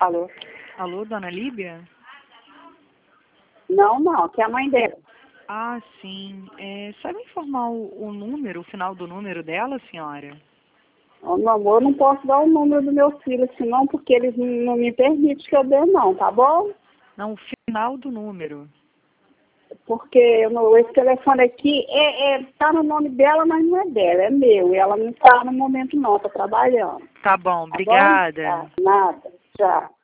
Alô? Alô, dona Líbia? Não, que é a mãe dela. Ah, sim. Sabe informar o número, o final do número dela, senhora? Ô, meu amor, eu não posso dar o número do meu filho, senão, porque eles não me permitem que eu dê, não, tá bom? Não, o final do número. Porque esse telefone aqui tá no nome dela, mas não é dela, é meu. E ela não está no momento não, tá trabalhando. Tá bom, Tá bom? obrigada. Tá, nada. Tchau.